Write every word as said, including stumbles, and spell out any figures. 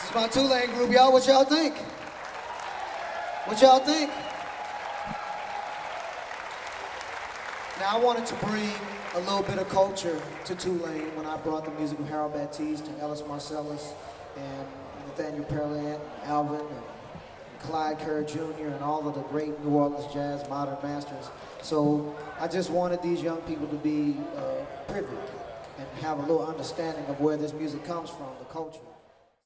It's my Tulane group, y'all. What y'all think? What y'all think? Now, I wanted to bring a little bit of culture to Tulane when I brought the music of Harold Baptiste and Ellis Marsalis and Nathaniel Pearland, Alvin, and Clyde Kerr Junior and all of the great New Orleans jazz modern masters. So I just wanted these young people to be uh, privy and have a little understanding of where this music comes from, the culture.